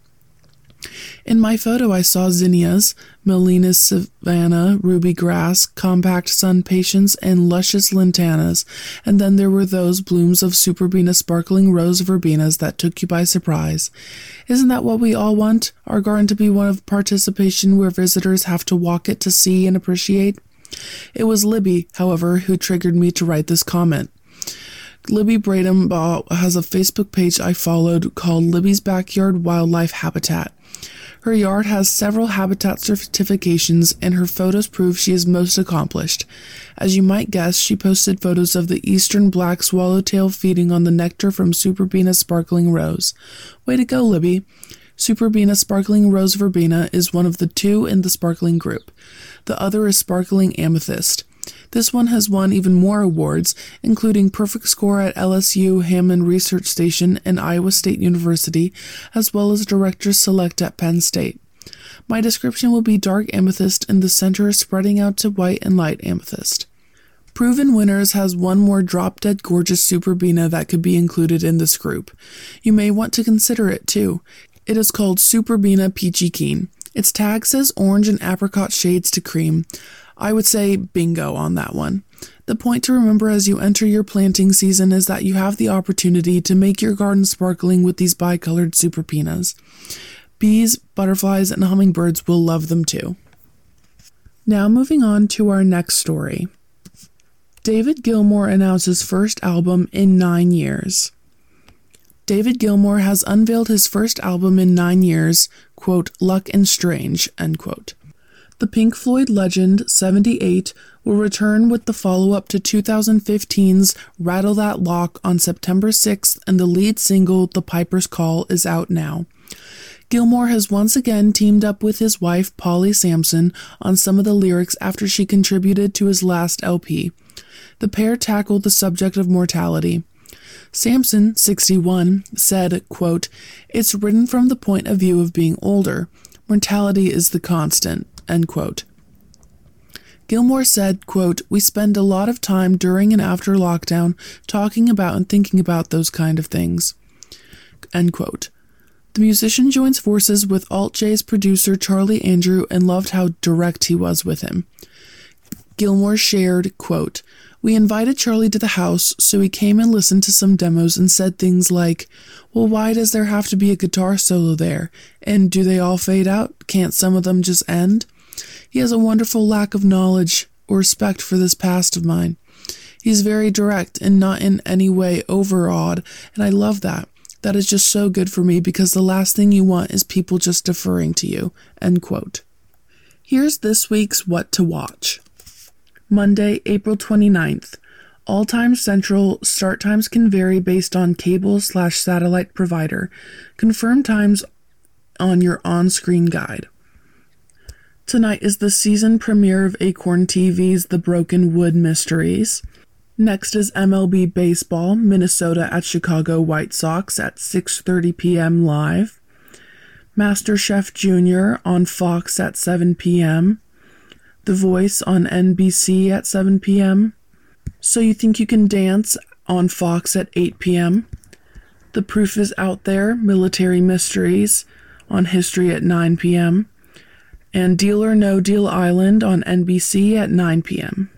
In my photo, I saw zinnias, Melinas Savannah, Ruby Grass, Compact Sun Patience, and Luscious Lantanas, and then there were those blooms of Superbena Sparkling Rose verbenas that took you by surprise. Isn't that what we all want? Our garden to be one of participation where visitors have to walk it to see and appreciate? It was Libby, however, who triggered me to write this comment. Libby Bradenbaugh has a Facebook page I followed called Libby's Backyard Wildlife Habitat. Her yard has several habitat certifications, and her photos prove she is most accomplished. As you might guess, she posted photos of the eastern black swallowtail feeding on the nectar from Superbena Sparkling Rose. Way to go, Libby! Superbena Sparkling Rose verbena is one of the two in the sparkling group. The other is Sparkling Amethyst. This one has won even more awards, including Perfect Score at L S U Hammond Research Station and Iowa State University, as well as Director's Select at Penn State. My description will be dark amethyst, and the center is spreading out to white and light amethyst. Proven Winners has one more drop-dead gorgeous Superbena that could be included in this group. You may want to consider it too. It is called Superbena Peachy Keen. Its tag says orange and apricot shades to cream. I would say bingo on that one. The point to remember as you enter your planting season is that you have the opportunity to make your garden sparkling with these bicolored Superbenas. Bees, butterflies, and hummingbirds will love them too. Now moving on to our next story. David Gilmour announces first album in nine years. David Gilmour has unveiled his first album in nine years, quote, Luck and Strange, end quote. The Pink Floyd legend, seventy-eight, will return with the follow-up to two thousand fifteen's Rattle That Lock on September sixth, and the lead single, The Piper's Call, is out now. Gilmour has once again teamed up with his wife, Polly Sampson, on some of the lyrics after she contributed to his last L P. The pair tackled the subject of mortality. Sampson, sixty-one, said, quote, It's written from the point of view of being older. Mortality is the constant, end quote. Gilmour said, quote, We spend a lot of time during and after lockdown talking about and thinking about those kind of things, end quote. The musician joins forces with Alt-J's producer Charlie Andrew and loved how direct he was with him. Gilmour shared, quote, We invited Charlie to the house, so he came and listened to some demos and said things like, well, why does there have to be a guitar solo there? And do they all fade out? Can't some of them just end? He has a wonderful lack of knowledge or respect for this past of mine. He's very direct and not in any way overawed, and I love that. That is just so good for me because the last thing you want is people just deferring to you." End quote. Here's this week's What to Watch. Monday, April twenty-ninth. All times central, start times can vary based on cable slash satellite provider. Confirm times on your on-screen guide. Tonight is the season premiere of Acorn T V's The Broken Wood Mysteries. Next is M L B Baseball, Minnesota at Chicago White Sox at six thirty p.m. live. MasterChef Junior on Fox at seven p.m. The Voice on N B C at seven p.m. So You Think You Can Dance on Fox at eight p.m. The Proof Is Out There, Military Mysteries on History at nine p.m. And Deal or No Deal Island on N B C at nine p.m.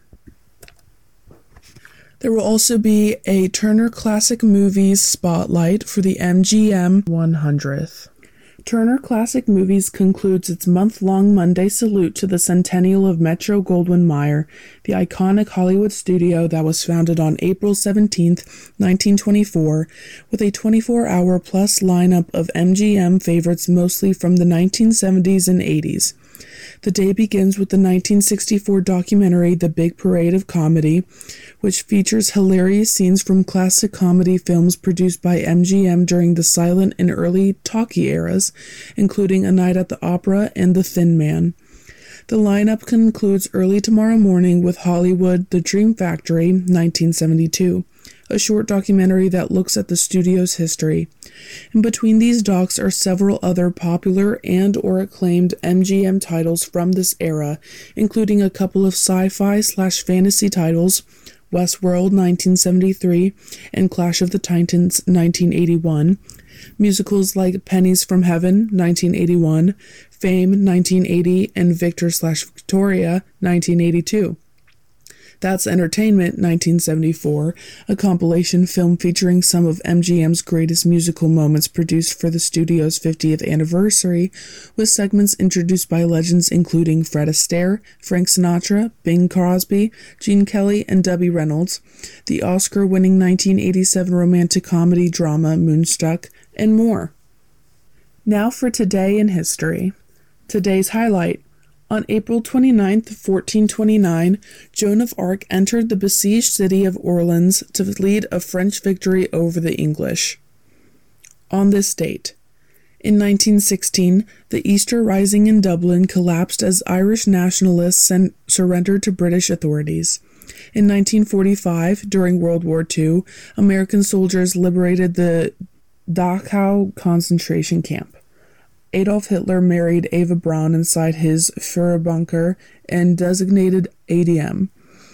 There will also be a Turner Classic Movies Spotlight for the M G M one hundredth. Turner Classic Movies concludes its month-long Monday salute to the centennial of Metro-Goldwyn-Mayer, the iconic Hollywood studio that was founded on April seventeenth, nineteen twenty-four, with a twenty-four hour plus lineup of M G M favorites mostly from the nineteen seventies and eighties. The day begins with the nineteen sixty-four documentary The Big Parade of Comedy, which features hilarious scenes from classic comedy films produced by M G M during the silent and early talkie eras, including A Night at the Opera and The Thin Man. The lineup concludes early tomorrow morning with Hollywood, The Dream Factory, nineteen seventy-two, a short documentary that looks at the studio's history. In between these docs are several other popular and or acclaimed M G M titles from this era, including a couple of sci-fi slash fantasy titles, Westworld nineteen seventy-three and Clash of the Titans nineteen eighty-one, musicals like Pennies from Heaven nineteen eighty-one, Fame nineteen eighty, and Victor slash Victoria nineteen eighty-two. That's Entertainment nineteen seventy-four, a compilation film featuring some of M G M's greatest musical moments produced for the studio's fiftieth anniversary, with segments introduced by legends including Fred Astaire, Frank Sinatra, Bing Crosby, Gene Kelly, and Debbie Reynolds, the Oscar-winning nineteen eighty-seven romantic comedy drama Moonstruck, and more. Now for Today in History. Today's highlight. On April twenty-ninth, fourteen twenty-nine, Joan of Arc entered the besieged city of Orleans to lead a French victory over the English. On this date, in nineteen sixteen, the Easter Rising in Dublin collapsed as Irish nationalists sen- surrendered to British authorities. In nineteen forty-five, during World War Two, American soldiers liberated the Dachau concentration camp. Adolf Hitler married Eva Braun inside his Führerbunker and designated A D M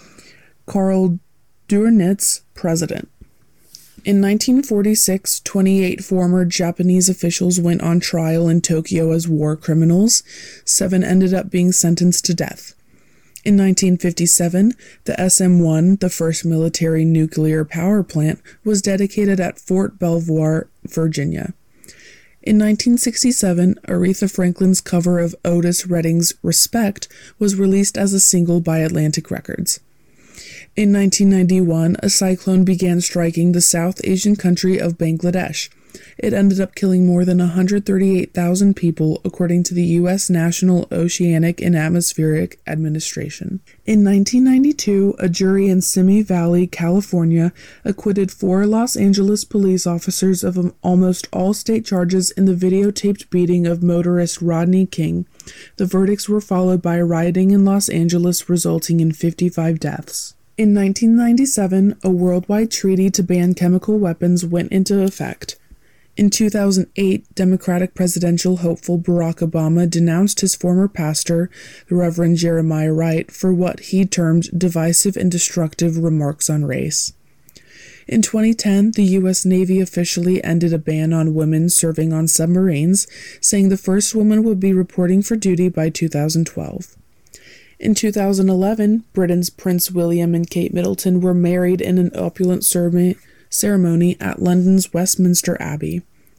Karl Dönitz president. In nineteen forty-six, twenty-eight former Japanese officials went on trial in Tokyo as war criminals. Seven ended up being sentenced to death. In nineteen fifty-seven, the S M one, the first military nuclear power plant, was dedicated at Fort Belvoir, Virginia. In nineteen sixty-seven, Aretha Franklin's cover of Otis Redding's Respect was released as a single by Atlantic Records. In nineteen ninety-one, a cyclone began striking the South Asian country of Bangladesh. It ended up killing more than one hundred thirty-eight thousand people, according to the U S National Oceanic and Atmospheric Administration. In nineteen ninety-two, a jury in Simi Valley, California, acquitted four Los Angeles police officers of almost all state charges in the videotaped beating of motorist Rodney King. The verdicts were followed by rioting in Los Angeles, resulting in fifty-five deaths. In nineteen ninety-seven, a worldwide treaty to ban chemical weapons went into effect. In two thousand eight, Democratic presidential hopeful Barack Obama denounced his former pastor, the Reverend Jeremiah Wright, for what he termed divisive and destructive remarks on race. In twenty ten, the U S Navy officially ended a ban on women serving on submarines, saying the first woman would be reporting for duty by two thousand twelve. In two thousand eleven, Britain's Prince William and Kate Middleton were married in an opulent ceremony at London's Westminster Abbey.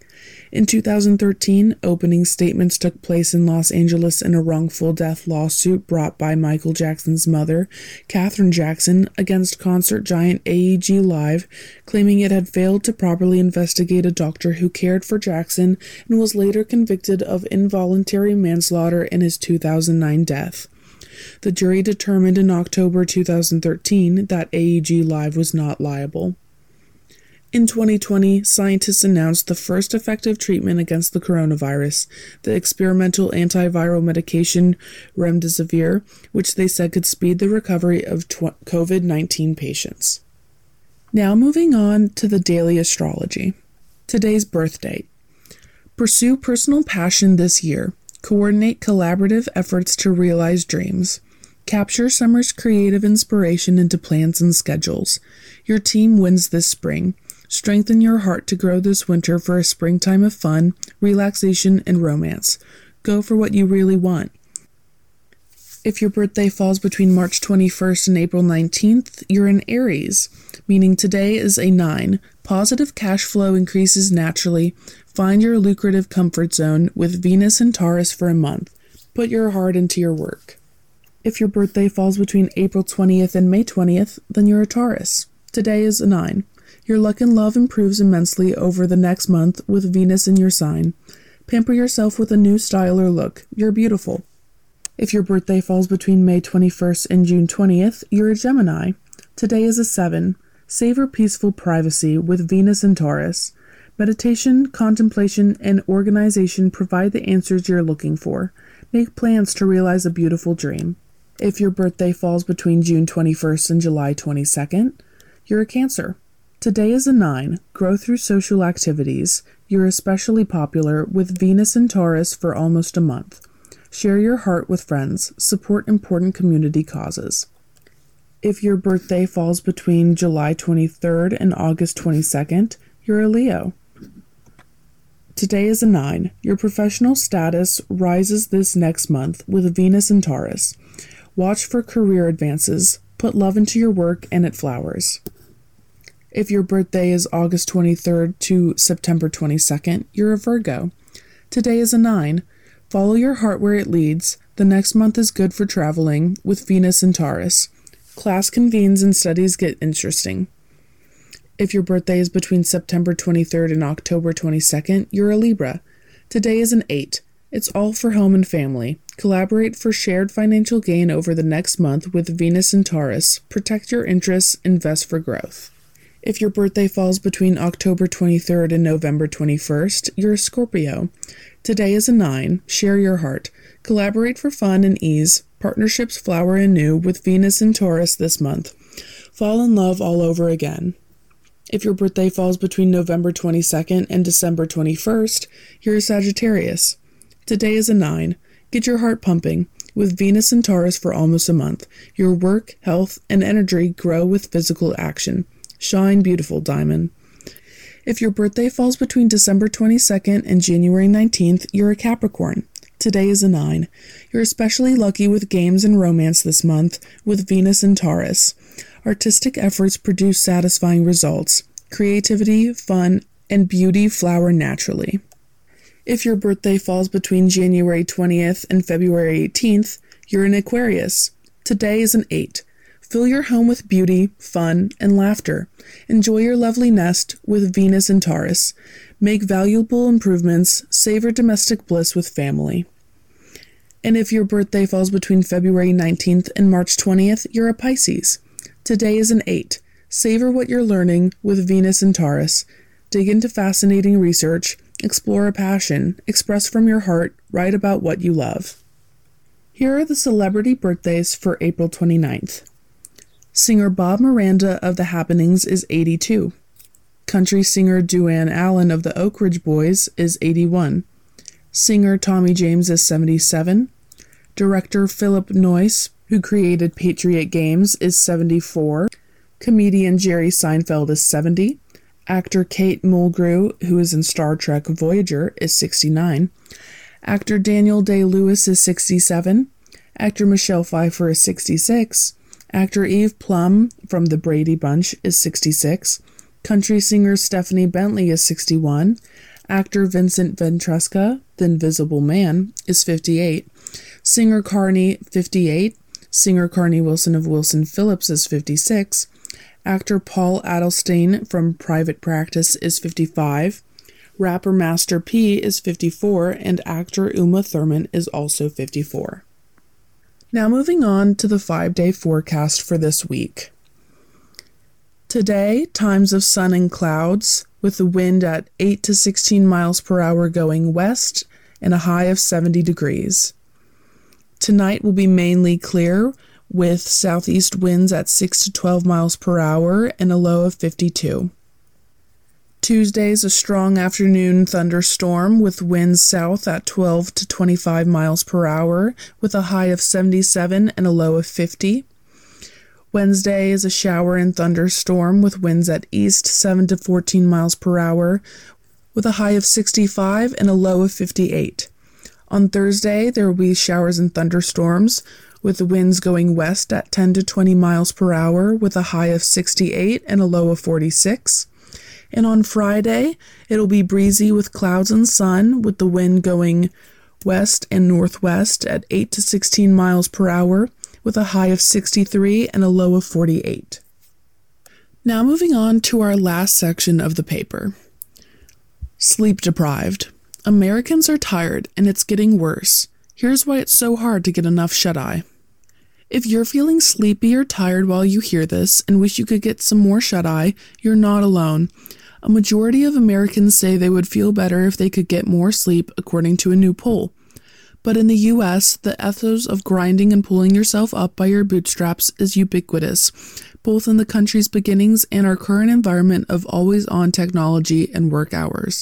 In two thousand thirteen, opening statements took place in Los Angeles in a wrongful death lawsuit brought by Michael Jackson's mother, Katherine Jackson, against concert giant A E G Live, claiming it had failed to properly investigate a doctor who cared for Jackson and was later convicted of involuntary manslaughter in his two thousand nine death. The jury determined in October two thousand thirteen that A E G Live was not liable. In twenty twenty, scientists announced the first effective treatment against the coronavirus, the experimental antiviral medication remdesivir, which they said could speed the recovery of COVID nineteen patients. Now moving on to the daily astrology. Today's birth date. Pursue personal passion this year. Coordinate collaborative efforts to realize dreams. Capture summer's creative inspiration into plans and schedules. Your team wins this spring. Strengthen your heart to grow this winter for a springtime of fun, relaxation, and romance. Go for what you really want. If your birthday falls between March twenty-first and April nineteenth, you're an Aries, meaning today is a nine. Positive cash flow increases naturally. Find your lucrative comfort zone with Venus and Taurus for a month. Put your heart into your work. If your birthday falls between April twentieth and May twentieth, then you're a Taurus. Today is a nine. Your luck and love improves immensely over the next month with Venus in your sign. Pamper yourself with a new style or look. You're beautiful. If your birthday falls between May twenty-first and June twentieth, you're a Gemini. Today is a seven. Savor peaceful privacy with Venus in Taurus. Meditation, contemplation, and organization provide the answers you're looking for. Make plans to realize a beautiful dream. If your birthday falls between June twenty-first and July twenty-second, you're a Cancer. Today is a nine. Grow through social activities. You're especially popular with Venus in Taurus for almost a month. Share your heart with friends. Support important community causes. If your birthday falls between July twenty-third and August twenty-second, you're a Leo. Today is a nine. Your professional status rises this next month with Venus in Taurus. Watch for career advances. Put love into your work and it flowers. If your birthday is August twenty-third to September twenty-second, you're a Virgo. Today is a nine. Follow your heart where it leads. The next month is good for traveling with Venus in Taurus. Class convenes and studies get interesting. If your birthday is between September twenty-third and October twenty-second, you're a Libra. Today is an eight. It's all for home and family. Collaborate for shared financial gain over the next month with Venus in Taurus. Protect your interests, invest for growth. If your birthday falls between October twenty-third and November twenty-first, you're a Scorpio. Today is a nine. Share your heart. Collaborate for fun and ease. Partnerships flower anew with Venus in Taurus this month. Fall in love all over again. If your birthday falls between November twenty-second and December twenty-first, you're a Sagittarius. Today is a nine. Get your heart pumping with Venus in Taurus for almost a month. Your work, health, and energy grow with physical action. Shine beautiful, diamond. If your birthday falls between December twenty-second and January nineteenth, you're a Capricorn. Today is a nine. You're especially lucky with games and romance this month with Venus in Taurus. Artistic efforts produce satisfying results. Creativity, fun, and beauty flower naturally. If your birthday falls between January twentieth and February eighteenth, you're an Aquarius. Today is an eight. Fill your home with beauty, fun, and laughter. Enjoy your lovely nest with Venus in Taurus. Make valuable improvements. Savor domestic bliss with family. And if your birthday falls between February nineteenth and March twentieth, you're a Pisces. Today is an eight. Savor what you're learning with Venus in Taurus. Dig into fascinating research. Explore a passion. Express from your heart. Write about what you love. Here are the celebrity birthdays for April twenty-ninth. Singer Bob Miranda of The Happenings is eighty-two. Country singer Duane Allen of the Oak Ridge Boys is eighty-one. Singer Tommy James is seventy-seven. Director Philip Noyce, who created Patriot Games, is seventy-four. Comedian Jerry Seinfeld is seventy. Actor Kate Mulgrew, who is in Star Trek Voyager, is sixty-nine. Actor Daniel Day-Lewis is sixty-seven. Actor Michelle Pfeiffer is sixty-six. Actor Eve Plum from The Brady Bunch is sixty-six. Country singer Stephanie Bentley is sixty-one. Actor Vincent Ventresca, the Invisible Man, is fifty-eight. Singer Carney, fifty-eight. Singer Carney Wilson of Wilson Phillips is fifty-six. Actor Paul Adelstein from Private Practice is fifty-five. Rapper Master P is fifty-four, and actor Uma Thurman is also fifty-four. Now moving on to the five-day forecast for this week. Today, times of sun and clouds, with the wind at eight to sixteen miles per hour going west and a high of seventy degrees. Tonight will be mainly clear, with southeast winds at six to twelve miles per hour and a low of fifty-two. Tuesday is a strong afternoon thunderstorm with winds south at twelve to twenty-five miles per hour with a high of seventy-seven and a low of fifty. Wednesday is a shower and thunderstorm with winds at east seven to fourteen miles per hour with a high of sixty-five and a low of fifty-eight. On Thursday, there will be showers and thunderstorms with the winds going west at ten to twenty miles per hour with a high of sixty-eight and a low of forty-six. And on Friday, it'll be breezy with clouds and sun with the wind going west and northwest at eight to sixteen miles per hour with a high of sixty-three and a low of forty-eight. Now moving on to our last section of the paper. Sleep deprived. Americans are tired and it's getting worse. Here's why it's so hard to get enough shut-eye. If you're feeling sleepy or tired while you hear this and wish you could get some more shut-eye, you're not alone. A majority of Americans say they would feel better if they could get more sleep, according to a new poll. But in the U S, the ethos of grinding and pulling yourself up by your bootstraps is ubiquitous, both in the country's beginnings and our current environment of always-on technology and work hours.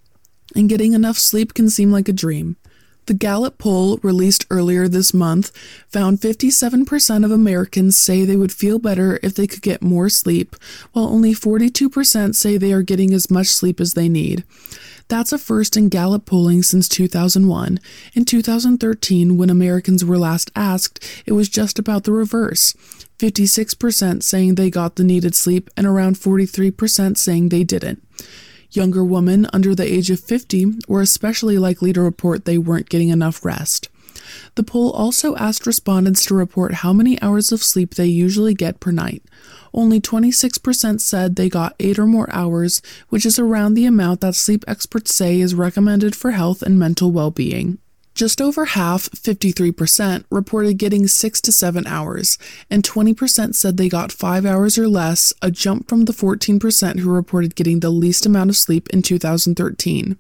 And getting enough sleep can seem like a dream. The Gallup poll, released earlier this month, found fifty-seven percent of Americans say they would feel better if they could get more sleep, while only forty-two percent say they are getting as much sleep as they need. That's a first in Gallup polling since two thousand one. In two thousand thirteen, when Americans were last asked, it was just about the reverse. fifty-six percent saying they got the needed sleep and around forty-three percent saying they didn't. Younger women under the age of fifty were especially likely to report they weren't getting enough rest. The poll also asked respondents to report how many hours of sleep they usually get per night. Only twenty-six percent said they got eight or more hours, which is around the amount that sleep experts say is recommended for health and mental well-being. Just over half, fifty-three percent, reported getting six to seven hours, and twenty percent said they got five hours or less, a jump from the fourteen percent who reported getting the least amount of sleep in two thousand thirteen.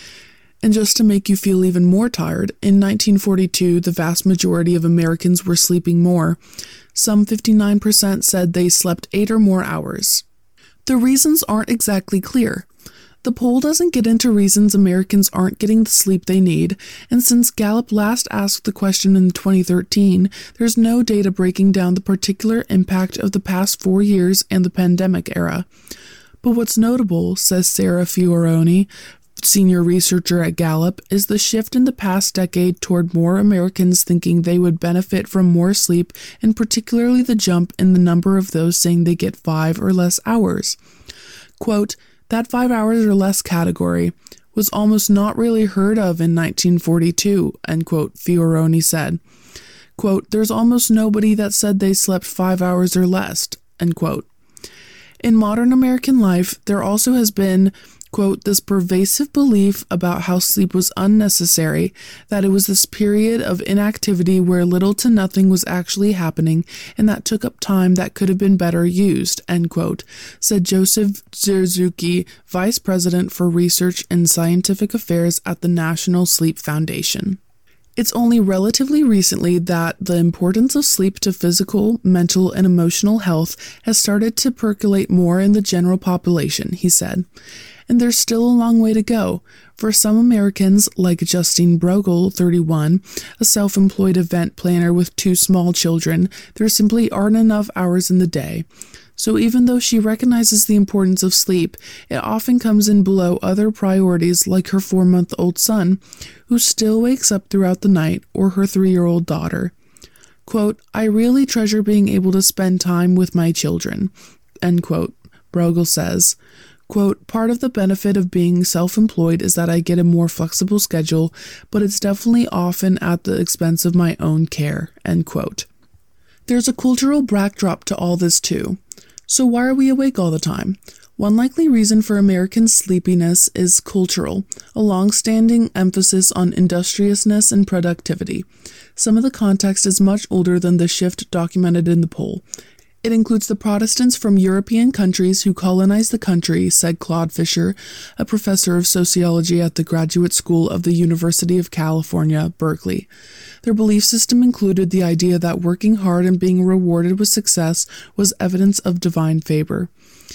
And just to make you feel even more tired, in nineteen forty-two, the vast majority of Americans were sleeping more. Some fifty-nine percent said they slept eight or more hours. The reasons aren't exactly clear. The poll doesn't get into reasons Americans aren't getting the sleep they need, and since Gallup last asked the question in twenty thirteen, there's no data breaking down the particular impact of the past four years and the pandemic era. But what's notable, says Sarah Fioroni, senior researcher at Gallup, is the shift in the past decade toward more Americans thinking they would benefit from more sleep, and particularly the jump in the number of those saying they get five or less hours. Quote, that five hours or less category was almost not really heard of in nineteen forty-two, end quote, Fioroni said. Quote, there's almost nobody that said they slept five hours or less, end quote. In modern American life, there also has been, quote, this pervasive belief about how sleep was unnecessary, that it was this period of inactivity where little to nothing was actually happening, and that took up time that could have been better used, end quote, said Joseph Zerzuki, Vice President for Research and Scientific Affairs at the National Sleep Foundation. It's only relatively recently that the importance of sleep to physical, mental, and emotional health has started to percolate more in the general population, he said. And there's still a long way to go. For some Americans, like Justine Brogel, thirty-one, a self-employed event planner with two small children, there simply aren't enough hours in the day. So even though she recognizes the importance of sleep, it often comes in below other priorities like her four-month-old son, who still wakes up throughout the night, or her three-year-old daughter. Quote, I really treasure being able to spend time with my children, end quote, Brogel says. Quote, part of the benefit of being self-employed is that I get a more flexible schedule, but it's definitely often at the expense of my own care, end quote. There's a cultural backdrop to all this too. So why are we awake all the time? One likely reason for American sleepiness is cultural, a long-standing emphasis on industriousness and productivity. Some of the context is much older than the shift documented in the poll. It includes the Protestants from European countries who colonized the country, said Claude Fisher, a professor of sociology at the Graduate School of the University of California, Berkeley. Their belief system included the idea that working hard and being rewarded with success was evidence of divine favor.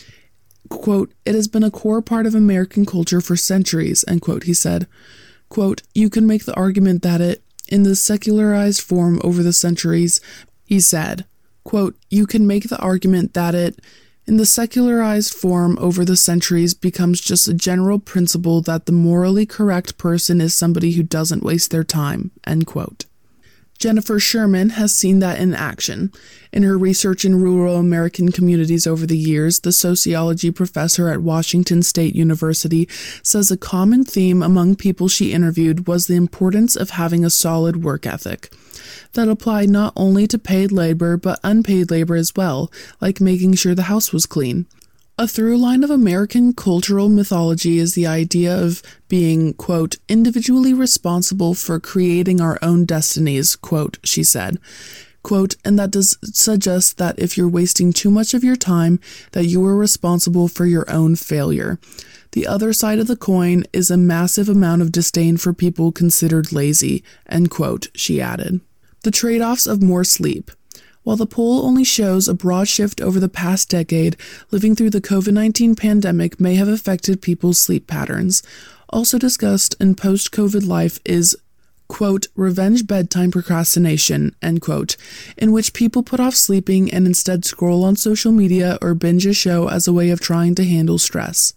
Quote, it has been a core part of American culture for centuries, end quote, he said. Quote, you can make the argument that it, in the secularized form over the centuries, he said, quote, you can make the argument that it, in the secularized form over the centuries, becomes just a general principle that the morally correct person is somebody who doesn't waste their time, end quote. Jennifer Sherman has seen that in action. In her research in rural American communities over the years, the sociology professor at Washington State University says a common theme among people she interviewed was the importance of having a solid work ethic. That applied not only to paid labor, but unpaid labor as well, like making sure the house was clean. A through line of American cultural mythology is the idea of being, quote, individually responsible for creating our own destinies, quote, she said. Quote, and that does suggest that if you're wasting too much of your time, that you are responsible for your own failure. The other side of the coin is a massive amount of disdain for people considered lazy, end quote, she added. The trade-offs of more sleep. While the poll only shows a broad shift over the past decade, living through the covid nineteen pandemic may have affected people's sleep patterns. Also discussed in post-COVID life is, quote, revenge bedtime procrastination, end quote, in which people put off sleeping and instead scroll on social media or binge a show as a way of trying to handle stress.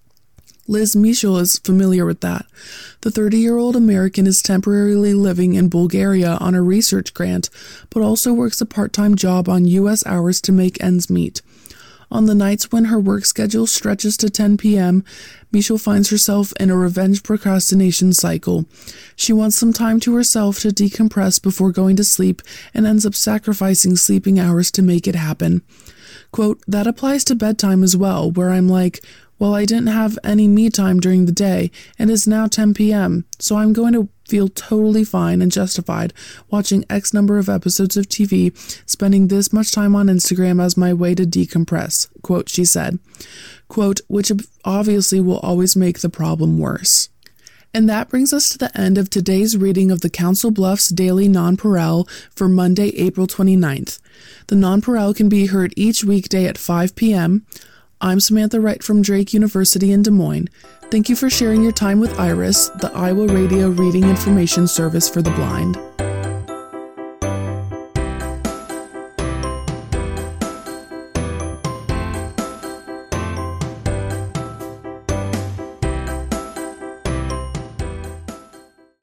Liz Michel is familiar with that. The thirty-year-old American is temporarily living in Bulgaria on a research grant, but also works a part-time job on U S hours to make ends meet. On the nights when her work schedule stretches to ten p.m., Michel finds herself in a revenge procrastination cycle. She wants some time to herself to decompress before going to sleep and ends up sacrificing sleeping hours to make it happen. Quote, that applies to bedtime as well, where I'm like, well, I didn't have any me time during the day, and it's now ten p.m., so I'm going to feel totally fine and justified watching X number of episodes of T V, spending this much time on Instagram as my way to decompress, quote, she said, quote, which obviously will always make the problem worse. And that brings us to the end of today's reading of the Council Bluffs Daily Nonpareil for Monday, April twenty-ninth. The Nonpareil can be heard each weekday at five p.m., I'm Samantha Wright from Drake University in Des Moines. Thank you for sharing your time with Iris, the Iowa Radio Reading Information Service for the Blind.